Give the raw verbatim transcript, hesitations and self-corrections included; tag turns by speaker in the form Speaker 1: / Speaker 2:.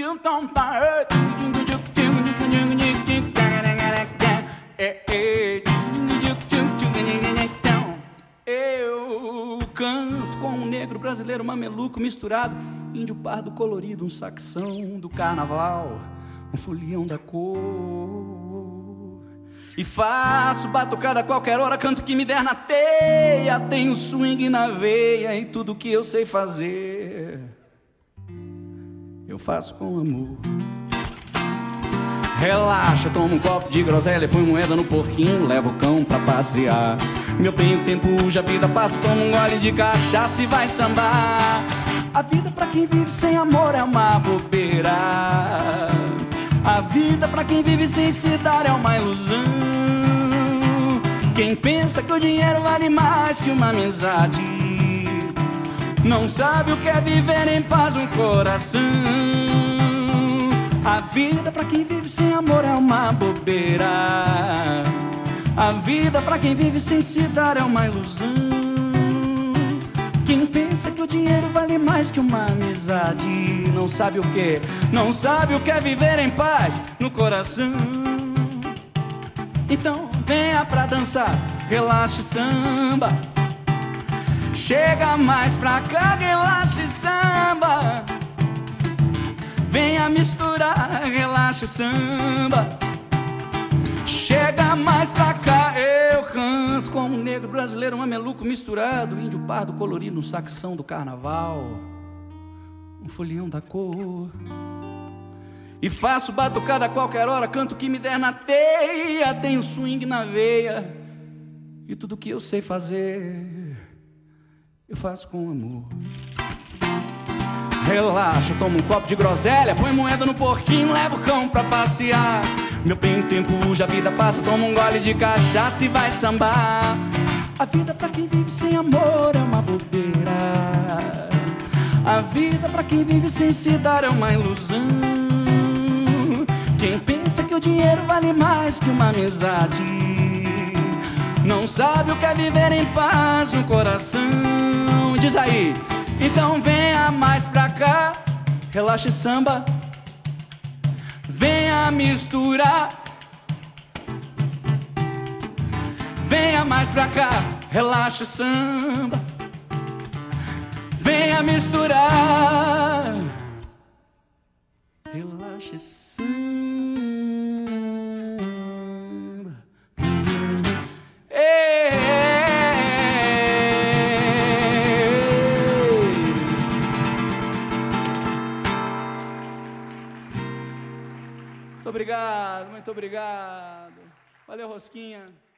Speaker 1: Eu canto com um negro brasileiro mameluco misturado, índio pardo colorido, um saxão do carnaval, um folião da cor. E faço batucada a qualquer hora, canto que me der na teia, tenho swing na veia e tudo que eu sei fazer eu faço com amor. Relaxa, toma um copo de groselha, põe moeda no porquinho, leva o cão pra passear. Meu bem, o tempo hoje, a vida passa, toma um gole de cachaça e vai sambar. A vida pra quem vive sem amor é uma bobeira. A vida pra quem vive sem se dar é uma ilusão. Quem pensa que o dinheiro vale mais que uma amizade não sabe o que é viver em paz um coração. A vida pra quem vive sem amor é uma bobeira. A vida pra quem vive sem se dar é uma ilusão. Quem pensa que o dinheiro vale mais que uma amizade não sabe o que, não sabe o que é viver em paz no coração. Então venha pra dançar, relaxe samba. Chega mais pra cá, relaxe samba. Venha misturar, relaxe samba. Chega mais pra cá, eu canto como um negro brasileiro mameluco misturado, índio pardo colorido, um saxão do carnaval, um folião da cor. E faço batucada a qualquer hora, canto o que me der na teia, tenho swing na veia e tudo que eu sei fazer eu faço com amor. Relaxa, toma um copo de groselha, põe moeda no porquinho, leva o cão pra passear. Meu bem, o tempo hoje, a vida passa, toma um gole de cachaça e vai sambar. A vida pra quem vive sem amor é uma bobeira. A vida pra quem vive sem se dar é uma ilusão. Quem pensa que o dinheiro vale mais que uma amizade não sabe o que é viver em paz no coração. Diz aí, então venha mais pra cá, relaxe samba. Venha misturar. Venha mais pra cá, relaxe samba. Venha misturar. Relaxe samba. Muito obrigado, muito obrigado. Valeu, Rosquinha.